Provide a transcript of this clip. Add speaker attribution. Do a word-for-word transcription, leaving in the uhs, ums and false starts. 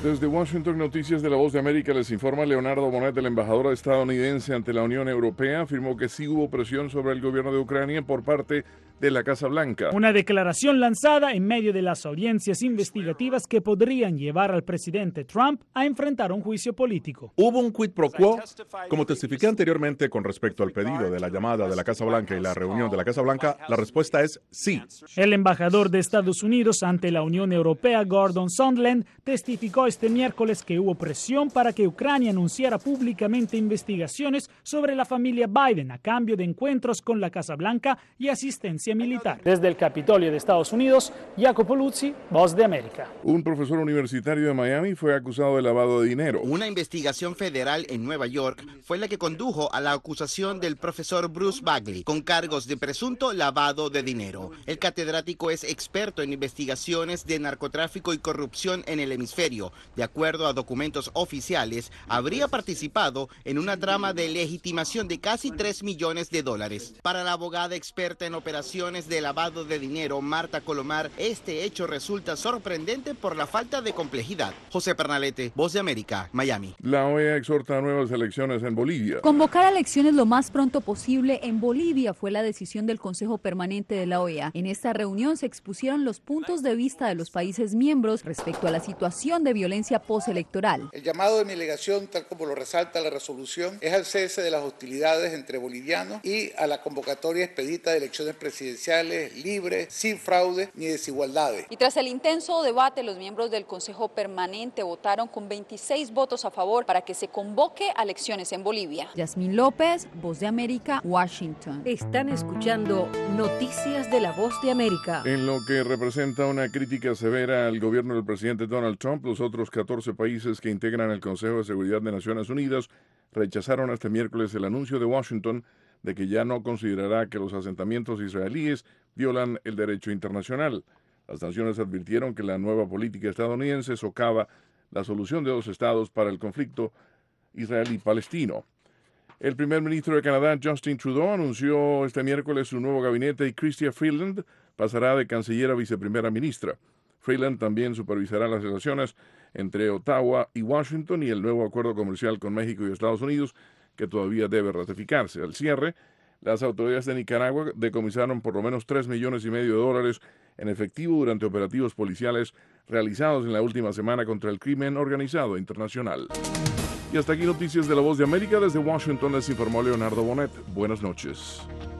Speaker 1: Desde Washington, Noticias de la Voz de América, les informa Leonardo Bonet. El embajador estadounidense ante la Unión Europea afirmó que sí hubo presión sobre el gobierno de Ucrania por parte de la Casa Blanca.
Speaker 2: Una declaración lanzada en medio de las audiencias investigativas que podrían llevar al presidente Trump a enfrentar un juicio político.
Speaker 3: ¿Hubo un quid pro quo? Como testifiqué anteriormente con respecto al pedido de la llamada de la Casa Blanca y la reunión de la Casa Blanca, la respuesta es sí.
Speaker 2: El embajador de Estados Unidos ante la Unión Europea, Gordon Sondland, testificó este miércoles que hubo presión para que Ucrania anunciara públicamente investigaciones sobre la familia Biden a cambio de encuentros con la Casa Blanca y asistencia militar. Desde el Capitolio de Estados Unidos, Jacopo Luzzi, Voz de América.
Speaker 1: Un profesor universitario de Miami fue acusado de lavado de dinero.
Speaker 4: Una investigación federal en Nueva York fue la que condujo a la acusación del profesor Bruce Bagley con cargos de presunto lavado de dinero. El catedrático es experto en investigaciones de narcotráfico y corrupción en el hemisferio. De acuerdo a documentos oficiales, habría participado en una trama de legitimación de casi tres millones de dólares. Para la abogada experta en operaciones de lavado de dinero, Marta Colomar, este hecho resulta sorprendente por la falta de complejidad. José Pernalete, Voz de América, Miami.
Speaker 1: La O E A exhorta a nuevas elecciones en Bolivia.
Speaker 5: Convocar elecciones lo más pronto posible en Bolivia fue la decisión del Consejo Permanente de la O E A. En esta reunión se expusieron los puntos de vista de los países miembros respecto a la situación de violencia postelectoral.
Speaker 6: El llamado de mi delegación, tal como lo resalta la resolución, es al cese de las hostilidades entre bolivianos y a la convocatoria expedita de elecciones presidenciales libres, sin fraude ni desigualdades.
Speaker 5: Y tras el intenso debate, los miembros del Consejo Permanente votaron con veintiséis votos a favor para que se convoque a elecciones en Bolivia. Yasmín López, Voz de América, Washington.
Speaker 7: Están escuchando Noticias de la Voz de América.
Speaker 1: En lo que representa una crítica severa al gobierno del presidente Donald Trump, los otros catorce países que integran el Consejo de Seguridad de Naciones Unidas rechazaron este miércoles el anuncio de Washington de que ya no considerará que los asentamientos israelíes violan el derecho internacional. Las naciones advirtieron que la nueva política estadounidense socava la solución de dos estados para el conflicto israelí-palestino. El primer ministro de Canadá, Justin Trudeau, anunció este miércoles su nuevo gabinete y Chrystia Freeland pasará de canciller a viceprimera ministra. Freeland también supervisará las relaciones entre Ottawa y Washington y el nuevo acuerdo comercial con México y Estados Unidos, que todavía debe ratificarse. Al cierre, las autoridades de Nicaragua decomisaron por lo menos tres millones y medio de dólares en efectivo durante operativos policiales realizados en la última semana contra el crimen organizado internacional. Y hasta aquí Noticias de la Voz de América. Desde Washington les informó Leonardo Bonet. Buenas noches.